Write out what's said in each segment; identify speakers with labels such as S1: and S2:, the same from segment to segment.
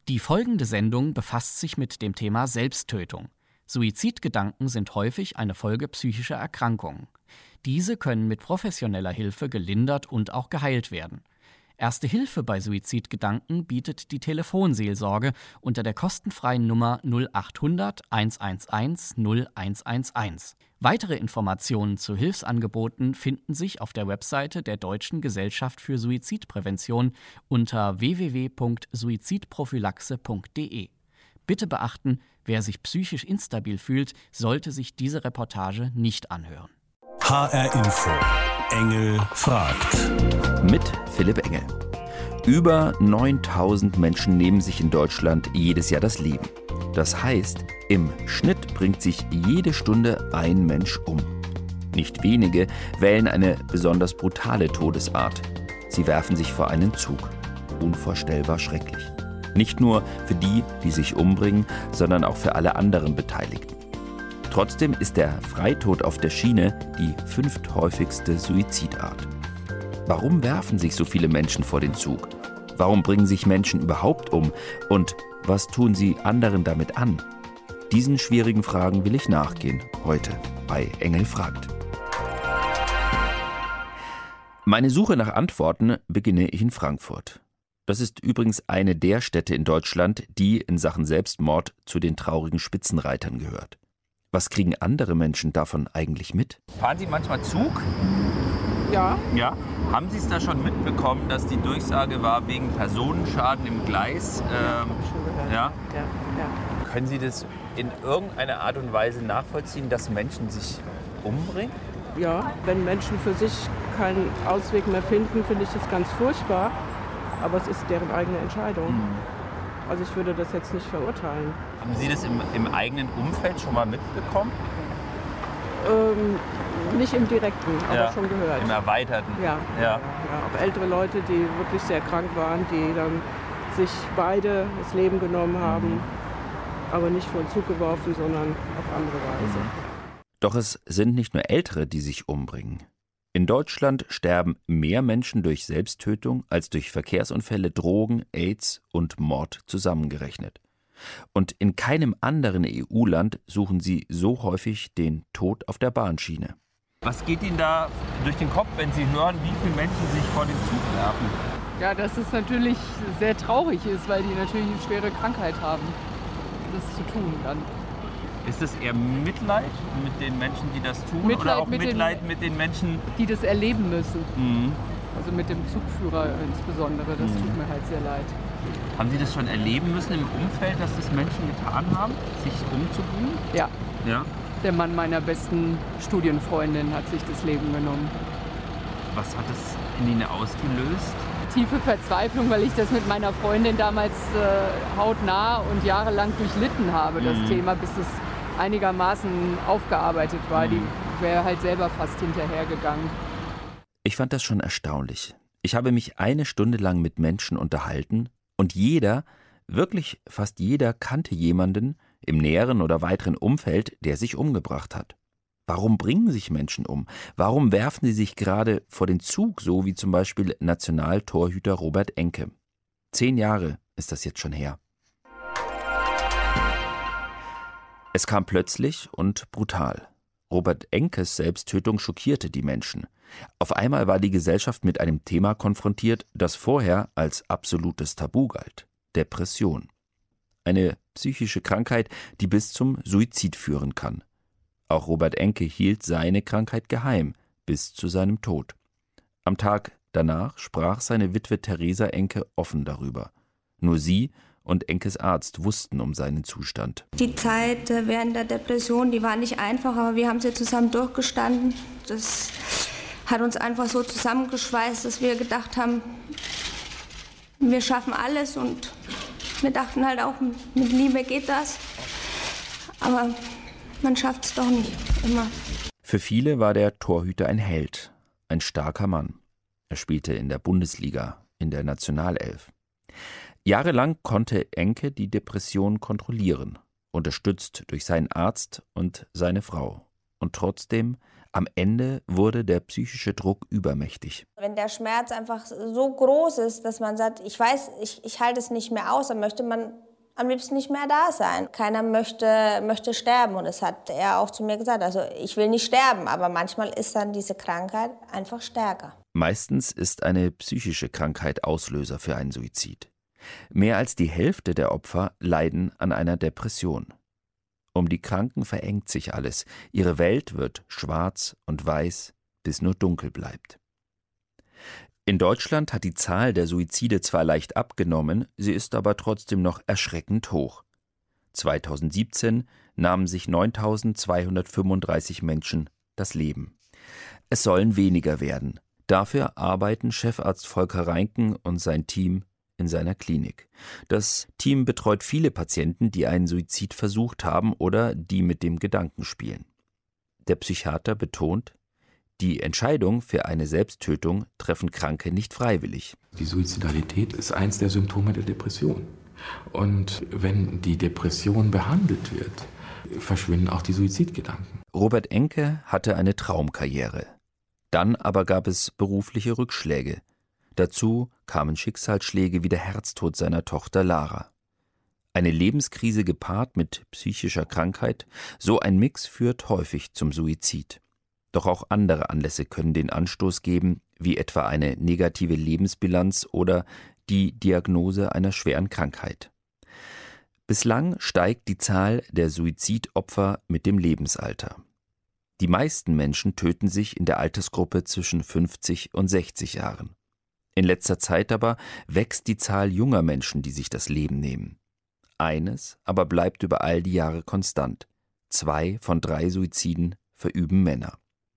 S1: Die folgende Sendung befasst sich mit dem Thema Selbsttötung. Suizidgedanken sind häufig eine Folge psychischer Erkrankungen. Diese können mit professioneller Hilfe gelindert und auch geheilt werden. Erste Hilfe bei Suizidgedanken bietet die Telefonseelsorge unter der kostenfreien Nummer 0800 111 0111. Weitere Informationen zu Hilfsangeboten finden sich auf der Webseite der Deutschen Gesellschaft für Suizidprävention unter www.suizidprophylaxe.de. Bitte beachten, wer sich psychisch instabil fühlt, sollte sich diese Reportage nicht anhören.
S2: HR Info. Engel fragt.
S3: Mit Philipp Engel. Über 9000 Menschen nehmen sich in Deutschland jedes Jahr das Leben. Das heißt, im Schnitt bringt sich jede Stunde ein Mensch um. Nicht wenige wählen eine besonders brutale Todesart. Sie werfen sich vor einen Zug. Unvorstellbar schrecklich. Nicht nur für die, die sich umbringen, sondern auch für alle anderen Beteiligten. Trotzdem ist der Freitod auf der Schiene die 5. häufigste Suizidart. Warum werfen sich so viele Menschen vor den Zug? Warum bringen sich Menschen überhaupt um? Und was tun sie anderen damit an? Diesen schwierigen Fragen will ich nachgehen, heute bei Engel fragt. Meine Suche nach Antworten beginne ich in Frankfurt. Das ist übrigens eine der Städte in Deutschland, die in Sachen Selbstmord zu den traurigen Spitzenreitern gehört. Was kriegen andere Menschen davon eigentlich mit?
S4: Fahren Sie manchmal Zug?
S5: Ja.
S4: Ja. Haben Sie es da schon mitbekommen, dass die Durchsage war wegen Personenschaden im Gleis?
S5: Hab ich schon gehört.
S4: Ja?
S5: Ja.
S4: Können Sie das in irgendeiner Art und Weise nachvollziehen, dass Menschen sich umbringen?
S5: Ja, wenn Menschen für sich keinen Ausweg mehr finden, finde ich das ganz furchtbar. Aber es ist deren eigene Entscheidung. Also ich würde das jetzt nicht verurteilen.
S4: Haben Sie das im eigenen Umfeld schon mal mitbekommen?
S5: Nicht im Direkten, aber schon gehört.
S4: Im Erweiterten?
S5: Ja. Auch ältere Leute, die wirklich sehr krank waren, die dann sich beide das Leben genommen haben, aber nicht vor den Zug geworfen, sondern auf andere Weise.
S3: Doch es sind nicht nur Ältere, die sich umbringen. In Deutschland sterben mehr Menschen durch Selbsttötung als durch Verkehrsunfälle, Drogen, AIDS und Mord zusammengerechnet. Und in keinem anderen EU-Land suchen sie so häufig den Tod auf der Bahnschiene.
S4: Was geht Ihnen da durch den Kopf, wenn Sie hören, wie viele Menschen sich vor den Zug werfen?
S6: Ja, dass es natürlich sehr traurig ist, weil die natürlich eine schwere Krankheit haben, das zu tun dann.
S4: Ist es eher Mitleid mit den Menschen, die das tun?
S6: Mitleid
S4: oder auch Mitleid mit den Menschen,
S6: die das erleben müssen? Also mit dem Zugführer insbesondere, das tut mir halt sehr leid.
S4: Haben Sie das schon erleben müssen im Umfeld, dass das Menschen getan haben, sich umzubringen?
S6: Ja.
S4: Ja.
S6: Der Mann meiner besten Studienfreundin hat sich das Leben genommen.
S4: Was hat das in Ihnen ausgelöst?
S6: Tiefe Verzweiflung, weil ich das mit meiner Freundin damals hautnah und jahrelang durchlitten habe, das Thema, bis es einigermaßen aufgearbeitet war. Die wäre halt selber fast hinterhergegangen.
S3: Ich fand das schon erstaunlich. Ich habe mich eine Stunde lang mit Menschen unterhalten und jeder, wirklich fast jeder, kannte jemanden im näheren oder weiteren Umfeld, der sich umgebracht hat. Warum bringen sich Menschen um? Warum werfen sie sich gerade vor den Zug, so wie zum Beispiel Nationaltorhüter Robert Enke? 10 Jahre ist das jetzt schon her. Es kam plötzlich und brutal. Robert Enkes Selbsttötung schockierte die Menschen. Auf einmal war die Gesellschaft mit einem Thema konfrontiert, das vorher als absolutes Tabu galt: Depression. Eine psychische Krankheit, die bis zum Suizid führen kann. Auch Robert Enke hielt seine Krankheit geheim, bis zu seinem Tod. Am Tag danach sprach seine Witwe Theresa Enke offen darüber. Nur sie und Enkes Arzt wussten um seinen Zustand.
S7: Die Zeit während der Depression, die war nicht einfach, aber wir haben sie zusammen durchgestanden. Das hat uns einfach so zusammengeschweißt, dass wir gedacht haben, wir schaffen alles, und wir dachten halt auch, mit Liebe geht das. Aber man schafft es doch nicht immer.
S3: Für viele war der Torhüter ein Held, ein starker Mann. Er spielte in der Bundesliga, in der Nationalelf. Jahrelang konnte Enke die Depression kontrollieren, unterstützt durch seinen Arzt und seine Frau. Und trotzdem, Am Ende wurde der psychische Druck übermächtig.
S7: Wenn der Schmerz einfach so groß ist, dass man sagt, ich weiß, ich halte es nicht mehr aus, dann möchte man am liebsten nicht mehr da sein. Keiner möchte sterben und das hat er auch zu mir gesagt. Also ich will nicht sterben, aber manchmal ist dann diese Krankheit einfach stärker.
S3: Meistens ist eine psychische Krankheit Auslöser für einen Suizid. Mehr als die Hälfte der Opfer leiden an einer Depression. Um die Kranken verengt sich alles. Ihre Welt wird schwarz und weiß, bis nur dunkel bleibt. In Deutschland hat die Zahl der Suizide zwar leicht abgenommen, sie ist aber trotzdem noch erschreckend hoch. 2017 nahmen sich 9.235 Menschen das Leben. Es sollen weniger werden. Dafür arbeiten Chefarzt Volker Reinken und sein Team in seiner Klinik. Das Team betreut viele Patienten, die einen Suizid versucht haben oder die mit dem Gedanken spielen. Der Psychiater betont, die Entscheidung für eine Selbsttötung treffen Kranke nicht freiwillig.
S8: Die Suizidalität ist eins der Symptome der Depression. Und wenn die Depression behandelt wird, verschwinden auch die Suizidgedanken.
S3: Robert Enke hatte eine Traumkarriere. Dann aber gab es berufliche Rückschläge. Dazu kamen Schicksalsschläge wie der Herztod seiner Tochter Lara. Eine Lebenskrise gepaart mit psychischer Krankheit, so ein Mix führt häufig zum Suizid. Doch auch andere Anlässe können den Anstoß geben, wie etwa eine negative Lebensbilanz oder die Diagnose einer schweren Krankheit. Bislang steigt die Zahl der Suizidopfer mit dem Lebensalter. Die meisten Menschen töten sich in der Altersgruppe zwischen 50 und 60 Jahren. In letzter Zeit aber wächst die Zahl junger Menschen, die sich das Leben nehmen. Eines aber bleibt über all die Jahre konstant: 2 von 3 Suiziden verüben Männer.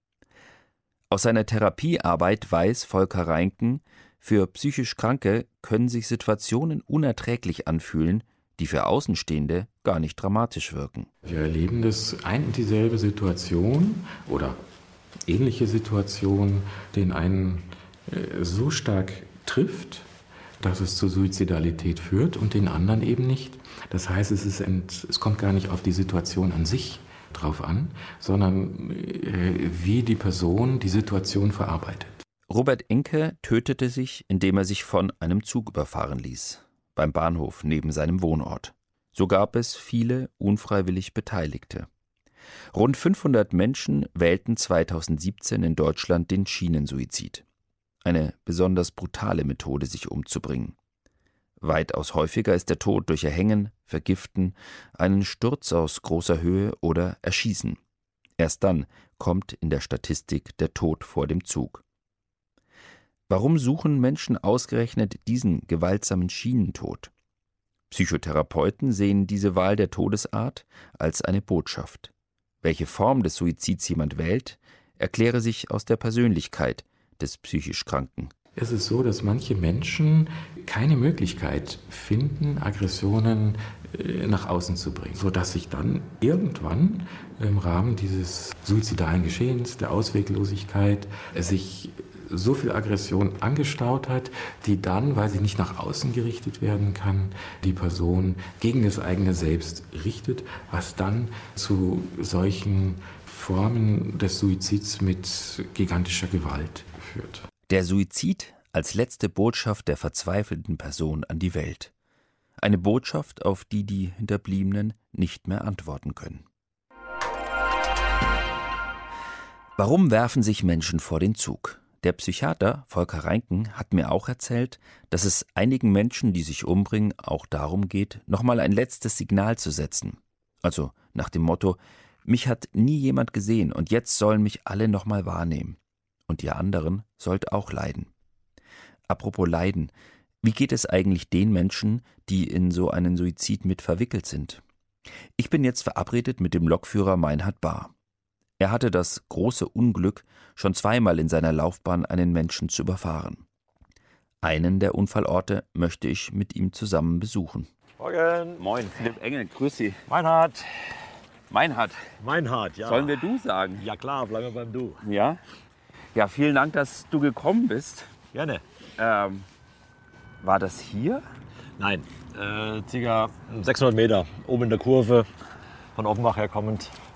S3: Aus seiner Therapiearbeit weiß Volker Reinken, für psychisch Kranke können sich Situationen unerträglich anfühlen, die für Außenstehende gar nicht dramatisch wirken.
S8: Wir erleben, dass ein und dieselbe Situation oder ähnliche Situation den einen so stark trifft, dass es zur Suizidalität führt und den anderen eben nicht. Das heißt, es kommt gar nicht auf die Situation an sich drauf an, sondern wie die Person die Situation verarbeitet.
S3: Robert Enke tötete sich, indem er sich von einem Zug überfahren ließ, beim Bahnhof neben seinem Wohnort. So gab es viele unfreiwillig Beteiligte. Rund 500 Menschen wählten 2017 in Deutschland den Schienensuizid. Eine besonders brutale Methode, sich umzubringen. Weitaus häufiger ist der Tod durch Erhängen, Vergiften, einen Sturz aus großer Höhe oder Erschießen. Erst dann kommt in der Statistik der Tod vor dem Zug. Warum suchen Menschen ausgerechnet diesen gewaltsamen Schienentod? Psychotherapeuten sehen diese Wahl der Todesart als eine Botschaft. Welche Form des Suizids jemand wählt, erkläre sich aus der Persönlichkeit des psychisch Kranken.
S8: Es ist so, dass manche Menschen keine Möglichkeit finden, Aggressionen nach außen zu bringen, sodass sich dann irgendwann im Rahmen dieses suizidalen Geschehens, der Ausweglosigkeit, sich so viel Aggression angestaut hat, die dann, weil sie nicht nach außen gerichtet werden kann, die Person gegen das eigene Selbst richtet, was dann zu solchen Formen des Suizids mit gigantischer Gewalt führt.
S3: Der Suizid als letzte Botschaft der verzweifelten Person an die Welt. Eine Botschaft, auf die die Hinterbliebenen nicht mehr antworten können. Warum werfen sich Menschen vor den Zug? Der Psychiater Volker Reinken hat mir auch erzählt, dass es einigen Menschen, die sich umbringen, auch darum geht, nochmal ein letztes Signal zu setzen. Also nach dem Motto: Mich hat nie jemand gesehen und jetzt sollen mich alle nochmal wahrnehmen. Und ihr anderen sollt auch leiden. Apropos Leiden, wie geht es eigentlich den Menschen, die in so einen Suizid mit verwickelt sind? Ich bin jetzt verabredet mit dem Lokführer Meinhard Bahr. Er hatte das große Unglück, schon zweimal in seiner Laufbahn einen Menschen zu überfahren. Einen der Unfallorte möchte ich mit ihm zusammen besuchen.
S4: Morgen. Moin, Philipp Engel, grüß Sie.
S9: Meinhard.
S4: Meinhard.
S9: Meinhard, ja.
S4: Sollen wir du sagen?
S9: Ja klar, bleiben wir beim Du.
S4: Ja? Ja, vielen Dank, dass du gekommen bist.
S9: Gerne.
S4: War das hier?
S9: Nein, ca. 600 Meter oben in der Kurve, von Offenbach her kommend.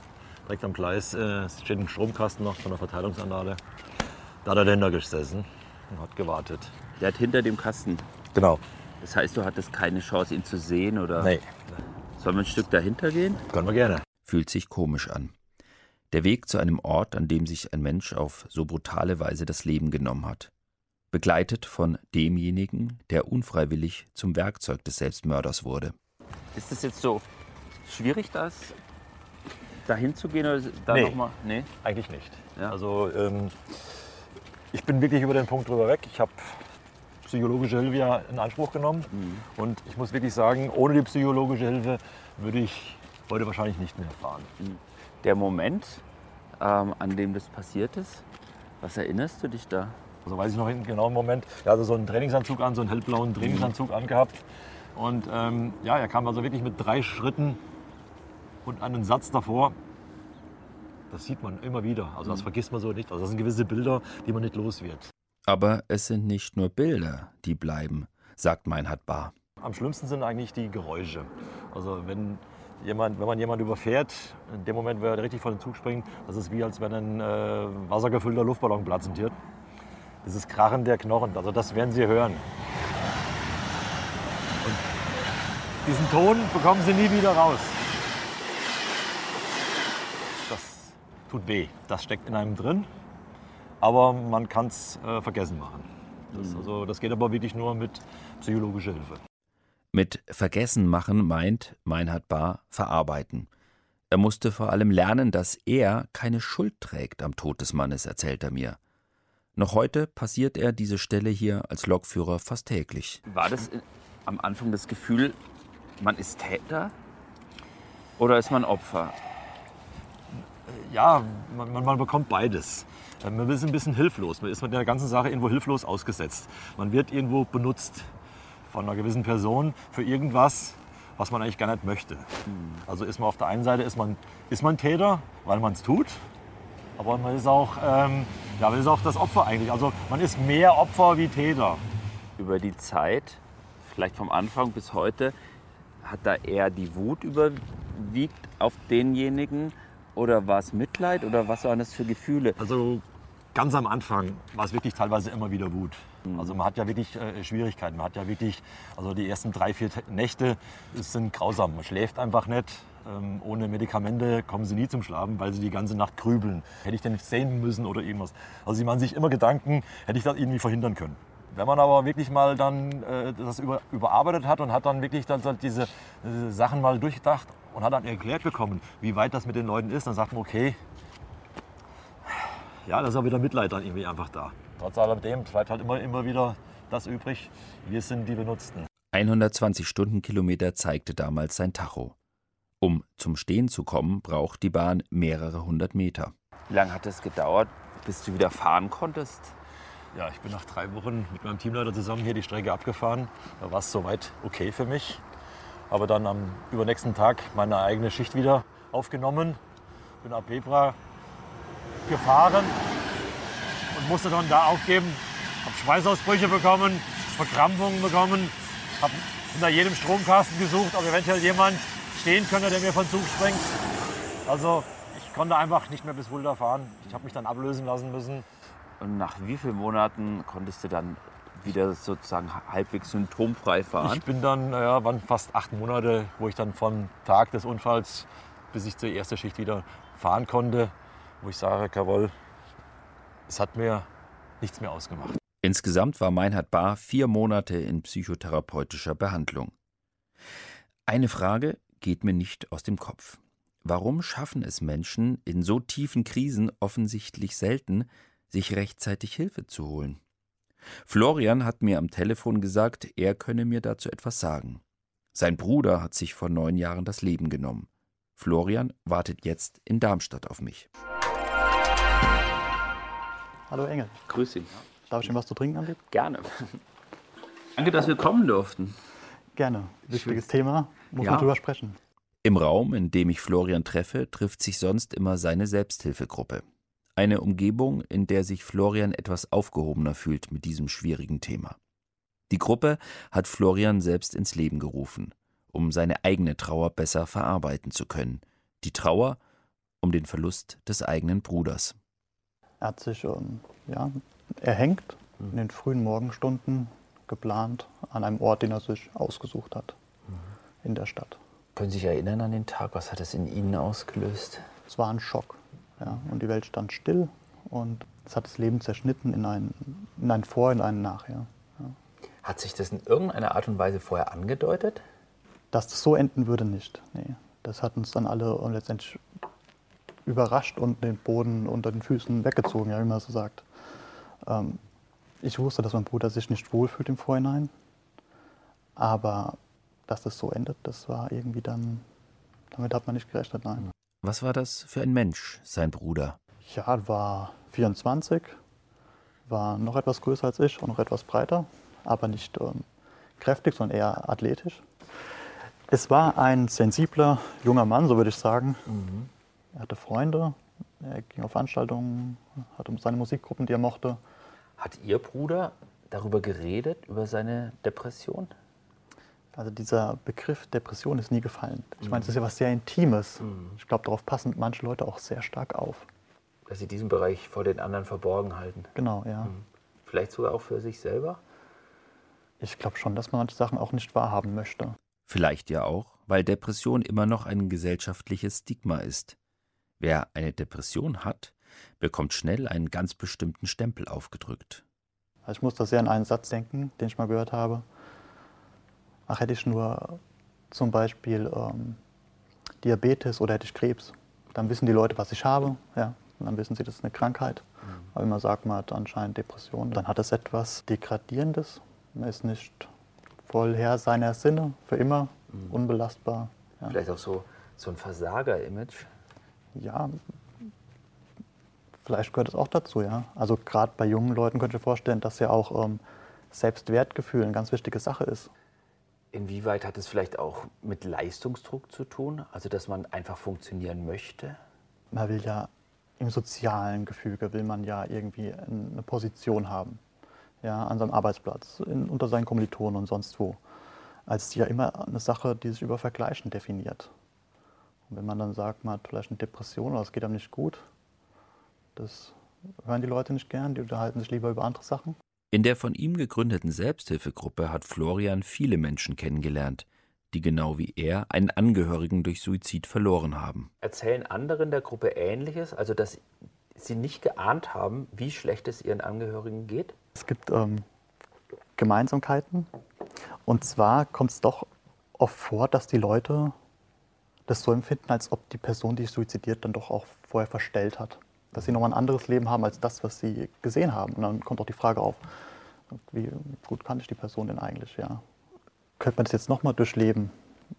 S9: direkt am Gleis steht ein Stromkasten noch von der Verteilungsanlage. Da hat er dahinter gesessen und hat gewartet.
S3: Der hat hinter dem Kasten.
S9: Genau.
S3: Das heißt, du hattest keine Chance, ihn zu sehen, oder?
S9: Nee.
S3: Sollen wir ein Stück dahinter gehen?
S9: Können wir gerne.
S3: Fühlt sich komisch an. Der Weg zu einem Ort, an dem sich ein Mensch auf so brutale Weise das Leben genommen hat. Begleitet von demjenigen, der unfreiwillig zum Werkzeug des Selbstmörders wurde. Ist es jetzt so schwierig, dahin zu gehen? Oder da
S9: Nee.
S3: noch mal? Nee,
S9: Eigentlich nicht.
S3: Ja.
S9: Also ich bin wirklich über den Punkt drüber weg. Ich habe psychologische Hilfe ja in Anspruch genommen. Und ich muss wirklich sagen, ohne die psychologische Hilfe würde ich heute wahrscheinlich nicht mehr fahren.
S3: Der Moment, an dem das passiert ist, was erinnerst du dich da?
S9: Also weiß ich noch einen genauen Moment. Er hatte so einen Trainingsanzug an, so einen hellblauen Trainingsanzug angehabt. Und er kam also wirklich mit 3 Schritten und einen Satz davor. Das sieht man immer wieder. Also das vergisst man so nicht. Also das sind gewisse Bilder, die man nicht los wird.
S3: Aber es sind nicht nur Bilder, die bleiben, sagt Meinhard Bahr.
S9: Am schlimmsten sind eigentlich die Geräusche. Also wenn man jemanden überfährt, in dem Moment, wo er richtig vor den Zug springt, das ist wie, als wenn ein wassergefüllter Luftballon platzend wird. Dieses Krachen der Knochen, also das werden Sie hören. Und diesen Ton bekommen Sie nie wieder raus. Das tut weh, das steckt in einem drin, aber man kann es vergessen machen. Das geht aber wirklich nur mit psychologischer Hilfe.
S3: Mit Vergessen machen meint Meinhard Bahr verarbeiten. Er musste vor allem lernen, dass er keine Schuld trägt am Tod des Mannes, erzählt er mir. Noch heute passiert er diese Stelle hier als Lokführer fast täglich. War das am Anfang das Gefühl, man ist Täter oder ist man Opfer?
S9: Ja, man bekommt beides. Man ist ein bisschen hilflos. Man ist mit der ganzen Sache irgendwo hilflos ausgesetzt. Man wird irgendwo benutzt von einer gewissen Person für irgendwas, was man eigentlich gar nicht möchte. Also ist man auf der einen Seite ist man Täter, weil man es tut, aber man ist auch das Opfer eigentlich. Also man ist mehr Opfer wie Täter.
S3: Über die Zeit, vielleicht vom Anfang bis heute, hat da eher die Wut überwiegt auf denjenigen oder war es Mitleid oder was waren das für Gefühle?
S9: Also ganz am Anfang war es wirklich teilweise immer wieder Wut. Also man hat ja wirklich Schwierigkeiten. Man hat ja wirklich, also die ersten 3, 4 Nächte sind grausam. Man schläft einfach nicht. Ohne Medikamente kommen sie nie zum Schlafen, weil sie die ganze Nacht grübeln. Hätte ich denn nicht sehen müssen oder irgendwas? Also sie machen sich immer Gedanken, hätte ich das irgendwie verhindern können. Wenn man aber wirklich mal dann das überarbeitet hat und hat dann wirklich dann diese Sachen mal durchgedacht und hat dann erklärt bekommen, wie weit das mit den Leuten ist, dann sagt man, okay, ja, da ist auch wieder Mitleid dann irgendwie einfach da. Trotz alledem bleibt halt immer wieder das übrig, wir sind die Benutzten.
S3: 120 Stundenkilometer zeigte damals sein Tacho. Um zum Stehen zu kommen, braucht die Bahn mehrere 100 Meter. Wie lange hat es gedauert, bis du wieder fahren konntest?
S9: Ja, ich bin nach 3 Wochen mit meinem Teamleiter zusammen hier die Strecke abgefahren. Da war es soweit okay für mich. Aber dann am übernächsten Tag meine eigene Schicht wieder aufgenommen. Bin ab Bebra gefahren und musste dann da aufgeben. Habe Schweißausbrüche bekommen, Verkrampfungen bekommen. Habe hinter jedem Stromkasten gesucht, ob eventuell jemand stehen könnte, der mir von Zug springt. Also ich konnte einfach nicht mehr bis Fulda fahren. Ich habe mich dann ablösen lassen müssen.
S3: Und nach wie vielen Monaten konntest du dann wieder sozusagen halbwegs symptomfrei fahren?
S9: Ich bin dann, waren fast 8 Monate, wo ich dann vom Tag des Unfalls bis ich zur ersten Schicht wieder fahren konnte, wo ich sage, jawohl, es hat mir nichts mehr ausgemacht.
S3: Insgesamt war Meinhard Bahr 4 Monate in psychotherapeutischer Behandlung. Eine Frage geht mir nicht aus dem Kopf. Warum schaffen es Menschen in so tiefen Krisen offensichtlich selten, sich rechtzeitig Hilfe zu holen? Florian hat mir am Telefon gesagt, er könne mir dazu etwas sagen. Sein Bruder hat sich vor 9 Jahren das Leben genommen. Florian wartet jetzt in Darmstadt auf mich.
S10: Hallo Engel.
S3: Grüß Sie.
S10: Darf ich Ihnen was zu trinken anbieten?
S3: Gerne. Danke, dass wir kommen durften.
S10: Gerne. Wichtiges Thema, muss man drüber sprechen.
S3: Im Raum, in dem ich Florian treffe, trifft sich sonst immer seine Selbsthilfegruppe. Eine Umgebung, in der sich Florian etwas aufgehobener fühlt mit diesem schwierigen Thema. Die Gruppe hat Florian selbst ins Leben gerufen, um seine eigene Trauer besser verarbeiten zu können. Die Trauer um den Verlust des eigenen Bruders.
S10: Er hat sich erhängt in den frühen Morgenstunden, geplant, an einem Ort, den er sich ausgesucht hat, in der Stadt.
S4: Können Sie sich erinnern an den Tag? Was hat es in Ihnen ausgelöst?
S10: Es war ein Schock. Ja, und die Welt stand still und es hat das Leben zerschnitten in ein Vor, in ein Nachher. Ja.
S4: Hat sich das in irgendeiner Art und Weise vorher angedeutet?
S10: Dass das so enden würde, nicht. Nee. Das hat uns dann alle letztendlich überrascht und den Boden unter den Füßen weggezogen, ja, wie man so sagt. Ich wusste, dass mein Bruder sich nicht wohlfühlt im Vorhinein, aber dass das so endet, das war irgendwie dann, damit hat man nicht gerechnet, nein.
S3: Was war das für ein Mensch, sein Bruder?
S10: Ja, war 24, war noch etwas größer als ich und noch etwas breiter, aber nicht kräftig, sondern eher athletisch. Es war ein sensibler junger Mann, so würde ich sagen. Er hatte Freunde, er ging auf Veranstaltungen, hatte seine Musikgruppen, die er mochte.
S4: Hat Ihr Bruder darüber geredet, über seine Depression?
S10: Also dieser Begriff Depression ist nie gefallen. Ich meine, es ist ja was sehr Intimes. Ich glaube, darauf passen manche Leute auch sehr stark auf.
S4: Dass sie diesen Bereich vor den anderen verborgen halten.
S10: Genau, ja.
S4: Vielleicht sogar auch für sich selber?
S10: Ich glaube schon, dass man manche Sachen auch nicht wahrhaben möchte.
S3: Vielleicht ja auch, weil Depression immer noch ein gesellschaftliches Stigma ist. Wer eine Depression hat, bekommt schnell einen ganz bestimmten Stempel aufgedrückt.
S10: Also ich muss da sehr an einen Satz denken, den ich mal gehört habe. Ach, hätte ich nur zum Beispiel Diabetes oder hätte ich Krebs, dann wissen die Leute, was ich habe. Ja, und dann wissen sie, das ist eine Krankheit. Aber wenn man sagt, man hat anscheinend Depression, dann hat es etwas Degradierendes. Man ist nicht voll Herr seiner Sinne, für immer, unbelastbar. Ja.
S4: Vielleicht auch so ein Versager-Image?
S10: Ja, vielleicht gehört es auch dazu, ja. Also gerade bei jungen Leuten könnte ich mir vorstellen, dass ja auch Selbstwertgefühl eine ganz wichtige Sache ist.
S4: Inwieweit hat es vielleicht auch mit Leistungsdruck zu tun? Also, dass man einfach funktionieren möchte?
S10: Man will ja im sozialen Gefüge, will man ja irgendwie eine Position haben. Ja, an seinem Arbeitsplatz, unter seinen Kommilitonen und sonst wo. Als ja immer eine Sache, die sich über Vergleichen definiert. Und wenn man dann sagt, man hat vielleicht eine Depression oder es geht einem nicht gut, das hören die Leute nicht gern, die unterhalten sich lieber über andere Sachen.
S3: In der von ihm gegründeten Selbsthilfegruppe hat Florian viele Menschen kennengelernt, die genau wie er einen Angehörigen durch Suizid verloren haben.
S4: Erzählen andere in der Gruppe Ähnliches, also dass sie nicht geahnt haben, wie schlecht es ihren Angehörigen geht?
S10: Es gibt Gemeinsamkeiten. Und zwar kommt es doch oft vor, dass die Leute das so empfinden, als ob die Person, die sich suizidiert, dann doch auch vorher verstellt hat. Dass sie nochmal ein anderes Leben haben als das, was sie gesehen haben. Und dann kommt auch die Frage auf, wie gut kannte ich die Person denn eigentlich? Ja. Könnte man das jetzt nochmal durchleben,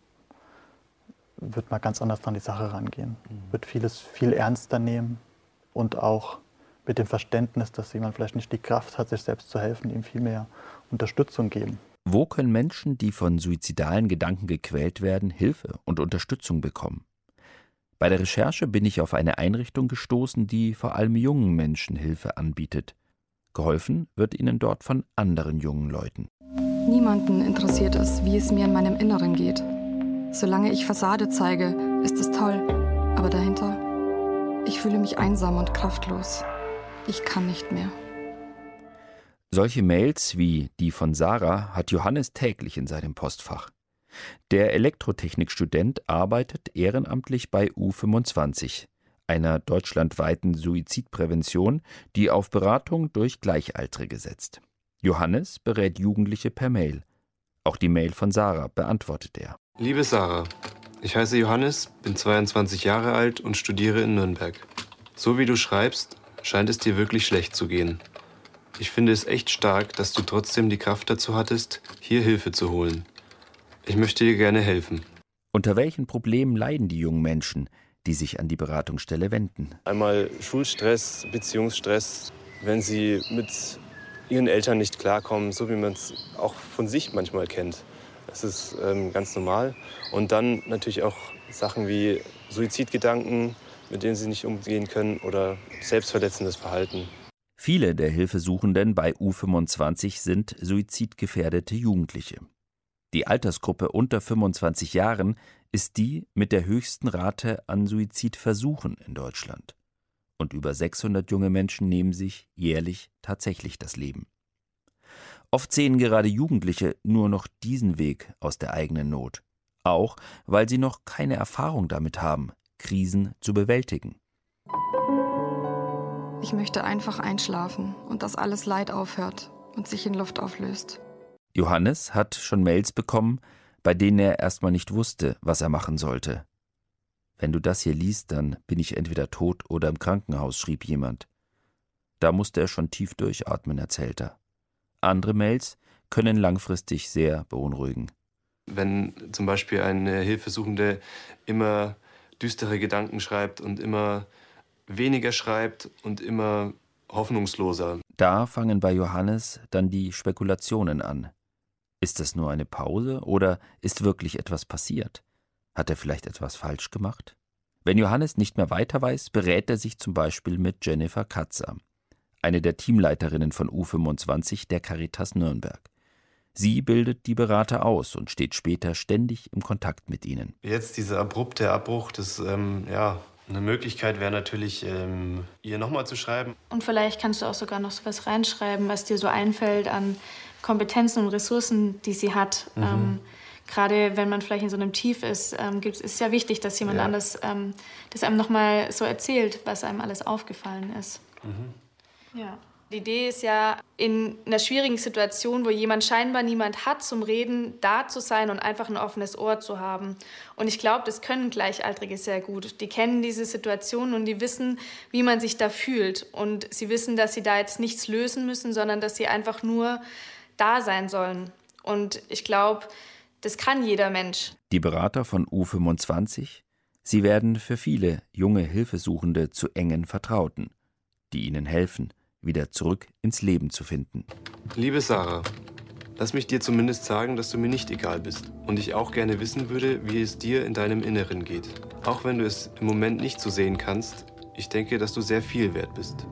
S10: wird man ganz anders an die Sache rangehen. Wird vieles viel ernster nehmen und auch mit dem Verständnis, dass jemand vielleicht nicht die Kraft hat, sich selbst zu helfen, ihm viel mehr Unterstützung geben.
S3: Wo können Menschen, die von suizidalen Gedanken gequält werden, Hilfe und Unterstützung bekommen? Bei der Recherche bin ich auf eine Einrichtung gestoßen, die vor allem jungen Menschen Hilfe anbietet. Geholfen wird ihnen dort von anderen jungen Leuten.
S11: Niemanden interessiert es, wie es mir in meinem Inneren geht. Solange ich Fassade zeige, ist es toll. Aber dahinter, ich fühle mich einsam und kraftlos. Ich kann nicht mehr.
S3: Solche Mails wie die von Sarah hat Johannes täglich in seinem Postfach. Der Elektrotechnikstudent arbeitet ehrenamtlich bei U25, einer deutschlandweiten Suizidprävention, die auf Beratung durch Gleichaltrige setzt. Johannes berät Jugendliche per Mail. Auch die Mail von Sarah beantwortet er.
S12: Liebe Sarah, ich heiße Johannes, bin 22 Jahre alt und studiere in Nürnberg. So wie du schreibst, scheint es dir wirklich schlecht zu gehen. Ich finde es echt stark, dass du trotzdem die Kraft dazu hattest, hier Hilfe zu holen. Ich möchte dir gerne helfen.
S3: Unter welchen Problemen leiden die jungen Menschen, die sich an die Beratungsstelle wenden?
S12: Einmal Schulstress, Beziehungsstress, wenn sie mit ihren Eltern nicht klarkommen, so wie man es auch von sich manchmal kennt. Das ist ganz normal. Und dann natürlich auch Sachen wie Suizidgedanken, mit denen sie nicht umgehen können, oder selbstverletzendes Verhalten.
S3: Viele der Hilfesuchenden bei U25 sind suizidgefährdete Jugendliche. Die Altersgruppe unter 25 Jahren ist die mit der höchsten Rate an Suizidversuchen in Deutschland. Und über 600 junge Menschen nehmen sich jährlich tatsächlich das Leben. Oft sehen gerade Jugendliche nur noch diesen Weg aus der eigenen Not. Auch, weil sie noch keine Erfahrung damit haben, Krisen zu bewältigen.
S11: Ich möchte einfach einschlafen und dass alles Leid aufhört und sich in Luft auflöst.
S3: Johannes hat schon Mails bekommen, bei denen er erstmal nicht wusste, was er machen sollte. »Wenn du das hier liest, dann bin ich entweder tot oder im Krankenhaus«, schrieb jemand. Da musste er schon tief durchatmen, erzählt er. Andere Mails können langfristig sehr beunruhigen.
S12: Wenn zum Beispiel eine Hilfesuchende immer düstere Gedanken schreibt und immer weniger schreibt und immer hoffnungsloser.
S3: Da fangen bei Johannes dann die Spekulationen an. Ist das nur eine Pause oder ist wirklich etwas passiert? Hat er vielleicht etwas falsch gemacht? Wenn Johannes nicht mehr weiter weiß, berät er sich zum Beispiel mit Jennifer Katzer, eine der Teamleiterinnen von U25 der Caritas Nürnberg. Sie bildet die Berater aus und steht später ständig im Kontakt mit ihnen.
S12: Jetzt dieser abrupte Abbruch, eine Möglichkeit wäre natürlich, ihr nochmal zu schreiben.
S13: Und vielleicht kannst du auch sogar noch so was reinschreiben, was dir so einfällt an Kompetenzen und Ressourcen, die sie hat. Gerade wenn man vielleicht in so einem Tief ist, ist es ja wichtig, dass jemand anders das einem nochmal so erzählt, was einem alles aufgefallen ist. Ja. Die Idee ist ja, in einer schwierigen Situation, wo jemand scheinbar niemand hat zum Reden, da zu sein und einfach ein offenes Ohr zu haben. Und ich glaube, das können Gleichaltrige sehr gut. Die kennen diese Situation und die wissen, wie man sich da fühlt. Und sie wissen, dass sie da jetzt nichts lösen müssen, sondern dass sie einfach nur da sein sollen. Und ich glaube, das kann jeder Mensch.
S3: Die Berater von U25, sie werden für viele junge Hilfesuchende zu engen Vertrauten, die ihnen helfen, wieder zurück ins Leben zu finden.
S12: Liebe Sarah, lass mich dir zumindest sagen, dass du mir nicht egal bist und ich auch gerne wissen würde, wie es dir in deinem Inneren geht. Auch wenn du es im Moment nicht so sehen kannst, ich denke, dass du sehr viel wert bist.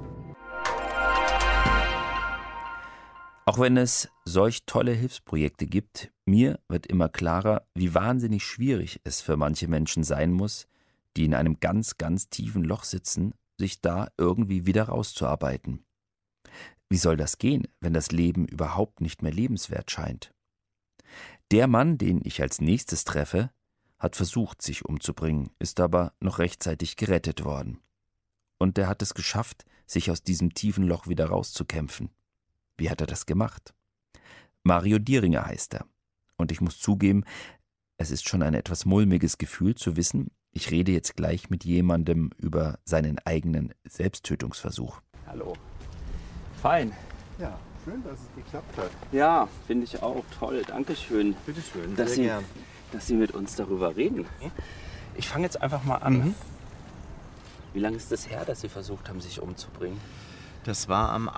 S3: Auch wenn es solch tolle Hilfsprojekte gibt, mir wird immer klarer, wie wahnsinnig schwierig es für manche Menschen sein muss, die in einem ganz, ganz tiefen Loch sitzen, sich da irgendwie wieder rauszuarbeiten. Wie soll das gehen, wenn das Leben überhaupt nicht mehr lebenswert scheint? Der Mann, den ich als nächstes treffe, hat versucht, sich umzubringen, ist aber noch rechtzeitig gerettet worden. Und er hat es geschafft, sich aus diesem tiefen Loch wieder rauszukämpfen. Wie hat er das gemacht? Mario Dieringer heißt er. Und ich muss zugeben, es ist schon ein etwas mulmiges Gefühl zu wissen, ich rede jetzt gleich mit jemandem über seinen eigenen Selbsttötungsversuch.
S14: Hallo. Fein.
S15: Ja, schön, dass es geklappt hat.
S14: Ja, finde ich auch. Toll. Dankeschön.
S15: Bitteschön,
S14: dass Sie mit uns darüber reden. Ich fange jetzt einfach mal an. Wie lange ist es her, dass Sie versucht haben, sich umzubringen?
S15: Das war am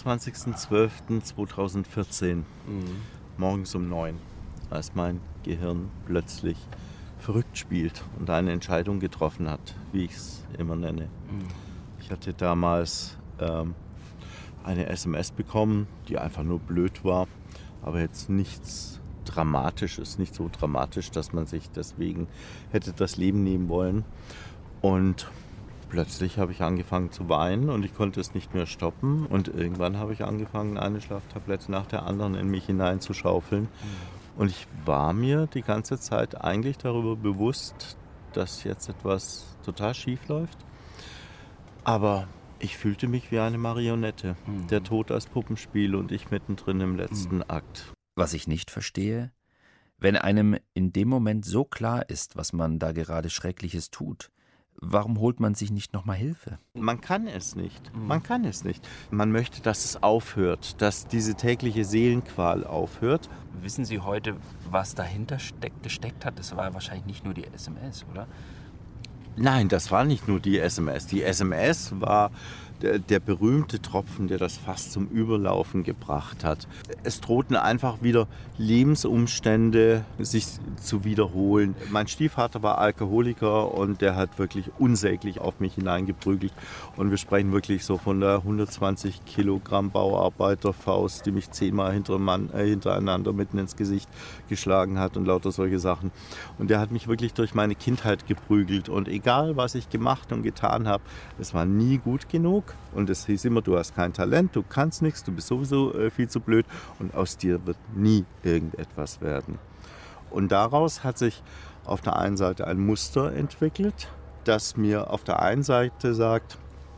S15: 28.12.2014, morgens um 9, als mein Gehirn plötzlich verrückt spielt und eine Entscheidung getroffen hat, wie ich es immer nenne. Ich hatte damals eine SMS bekommen, die einfach nur blöd war, aber jetzt nichts Dramatisches, nicht so dramatisch, dass man sich deswegen hätte das Leben nehmen wollen. Und plötzlich habe ich angefangen zu weinen und ich konnte es nicht mehr stoppen. Und irgendwann habe ich angefangen, eine Schlaftablette nach der anderen in mich hineinzuschaufeln. Und ich war mir die ganze Zeit eigentlich darüber bewusst, dass jetzt etwas total schief läuft. Aber ich fühlte mich wie eine Marionette. Der Tod als Puppenspiel und ich mittendrin im letzten Akt.
S3: Was ich nicht verstehe, wenn einem in dem Moment so klar ist, was man da gerade Schreckliches tut, warum holt man sich nicht nochmal Hilfe?
S15: Man kann es nicht. Man kann es nicht. Man möchte, dass es aufhört, dass diese tägliche Seelenqual aufhört.
S14: Wissen Sie heute, was dahinter gesteckt hat? Das war wahrscheinlich nicht nur die SMS, oder?
S15: Nein, das war nicht nur die SMS. Die SMS war der berühmte Tropfen, der das Fass zum Überlaufen gebracht hat. Es drohten einfach wieder Lebensumstände sich zu wiederholen. Mein Stiefvater war Alkoholiker und der hat wirklich unsäglich auf mich hineingeprügelt. Und wir sprechen wirklich so von der 120 Kilogramm Bauarbeiterfaust, die mich 10-mal hintereinander mitten ins Gesicht geschlagen hat und lauter solche Sachen. Und der hat mich wirklich durch meine Kindheit geprügelt. Und egal, was ich gemacht und getan habe, es war nie gut genug. Und es hieß immer, du hast kein Talent, du kannst nichts, du bist sowieso viel zu blöd und aus dir wird nie irgendetwas werden. Und daraus hat sich auf der einen Seite ein Muster entwickelt, das mir auf der einen Seite sagt,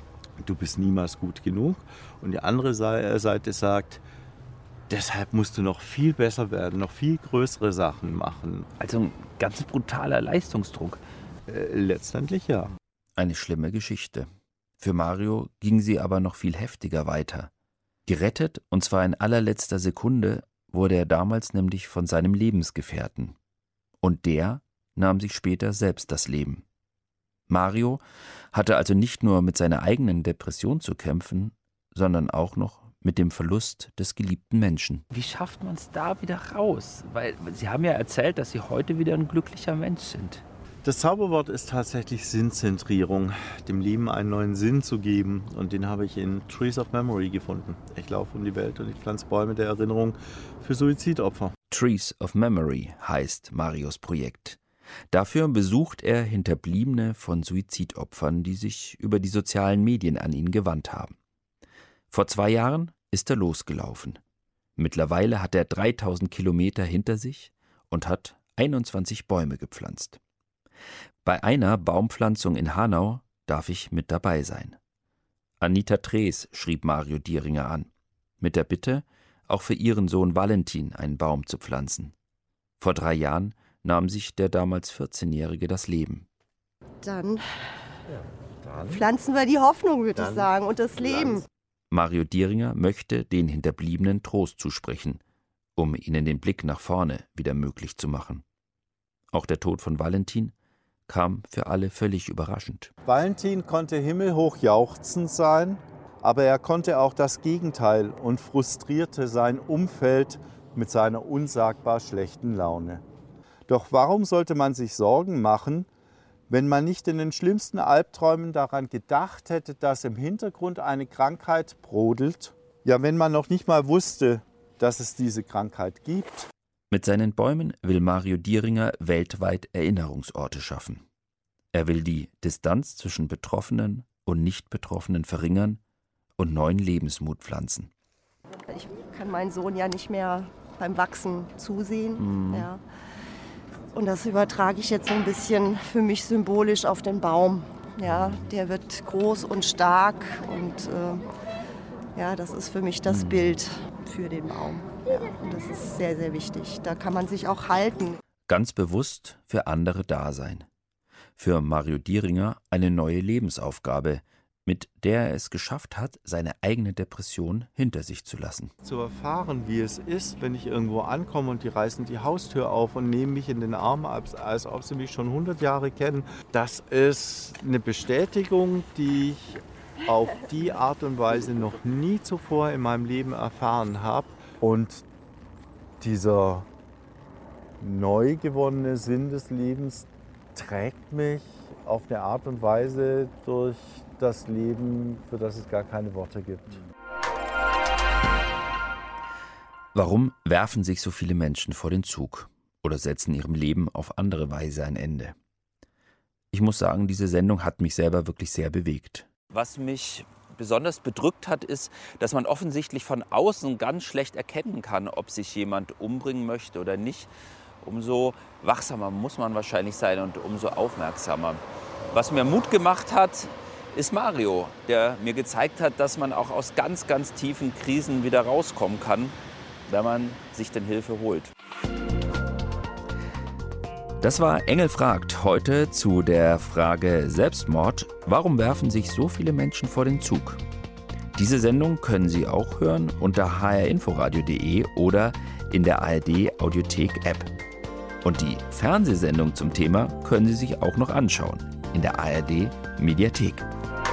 S15: du bist niemals gut genug, und die andere Seite sagt, deshalb musst du noch viel besser werden, noch viel größere Sachen machen.
S14: Also ein ganz brutaler Leistungsdruck.
S15: Letztendlich ja.
S3: Eine schlimme Geschichte. Für Mario ging sie aber noch viel heftiger weiter. Gerettet, und zwar in allerletzter Sekunde, wurde er damals nämlich von seinem Lebensgefährten. Und der nahm sich später selbst das Leben. Mario hatte also nicht nur mit seiner eigenen Depression zu kämpfen, sondern auch noch mit dem Verlust des geliebten Menschen.
S14: Wie schafft man es da wieder raus? Weil Sie haben ja erzählt, dass Sie heute wieder ein glücklicher Mensch sind.
S15: Das Zauberwort ist tatsächlich Sinnzentrierung, dem Leben einen neuen Sinn zu geben. Und den habe ich in Trees of Memory gefunden. Ich laufe um die Welt und ich pflanze Bäume der Erinnerung für Suizidopfer.
S3: Trees of Memory heißt Marios Projekt. Dafür besucht er Hinterbliebene von Suizidopfern, die sich über die sozialen Medien an ihn gewandt haben. Vor 2 Jahren ist er losgelaufen. Mittlerweile hat er 3000 Kilometer hinter sich und hat 21 Bäume gepflanzt. Bei einer Baumpflanzung in Hanau darf ich mit dabei sein. Anita Trees schrieb Mario Dieringer an, mit der Bitte, auch für ihren Sohn Valentin einen Baum zu pflanzen. Vor 3 Jahren nahm sich der damals 14-Jährige das Leben.
S16: Dann pflanzen wir die Hoffnung, würde ich sagen, und das Leben.
S3: Mario Dieringer möchte den Hinterbliebenen Trost zusprechen, um ihnen den Blick nach vorne wieder möglich zu machen. Auch der Tod von Valentin kam für alle völlig überraschend.
S15: Valentin konnte himmelhoch jauchzend sein, aber er konnte auch das Gegenteil und frustrierte sein Umfeld mit seiner unsagbar schlechten Laune. Doch warum sollte man sich Sorgen machen, wenn man nicht in den schlimmsten Albträumen daran gedacht hätte, dass im Hintergrund eine Krankheit brodelt? Ja, wenn man noch nicht mal wusste, dass es diese Krankheit gibt.
S3: Mit seinen Bäumen will Mario Dieringer weltweit Erinnerungsorte schaffen. Er will die Distanz zwischen Betroffenen und Nicht-Betroffenen verringern und neuen Lebensmut pflanzen.
S16: Ich kann meinen Sohn ja nicht mehr beim Wachsen zusehen. Ja. Und das übertrage ich jetzt so ein bisschen für mich symbolisch auf den Baum. Ja, der wird groß und stark und ja, das ist für mich das Bild für den Baum. Ja, und das ist sehr, sehr wichtig. Da kann man sich auch halten.
S3: Ganz bewusst für andere da sein. Für Mario Dieringer eine neue Lebensaufgabe, mit der er es geschafft hat, seine eigene Depression hinter sich zu lassen.
S15: Zu erfahren, wie es ist, wenn ich irgendwo ankomme und die reißen die Haustür auf und nehmen mich in den Arm, als ob sie mich schon 100 Jahre kennen, das ist eine Bestätigung, die ich auf die Art und Weise noch nie zuvor in meinem Leben erfahren habe. Und dieser neu gewonnene Sinn des Lebens trägt mich auf eine Art und Weise durch das Leben, für das es gar keine Worte gibt.
S3: Warum werfen sich so viele Menschen vor den Zug oder setzen ihrem Leben auf andere Weise ein Ende? Ich muss sagen, diese Sendung hat mich selber wirklich sehr bewegt.
S14: Was mich besonders bedrückt hat, ist, dass man offensichtlich von außen ganz schlecht erkennen kann, ob sich jemand umbringen möchte oder nicht. Umso wachsamer muss man wahrscheinlich sein und umso aufmerksamer. Was mir Mut gemacht hat, ist Mario, der mir gezeigt hat, dass man auch aus ganz, ganz tiefen Krisen wieder rauskommen kann, wenn man sich denn Hilfe holt.
S3: Das war Engel fragt, heute zu der Frage Selbstmord. Warum werfen sich so viele Menschen vor den Zug? Diese Sendung können Sie auch hören unter hrinforadio.de oder in der ARD-Audiothek-App. Und die Fernsehsendung zum Thema können Sie sich auch noch anschauen. in der ARD Mediathek.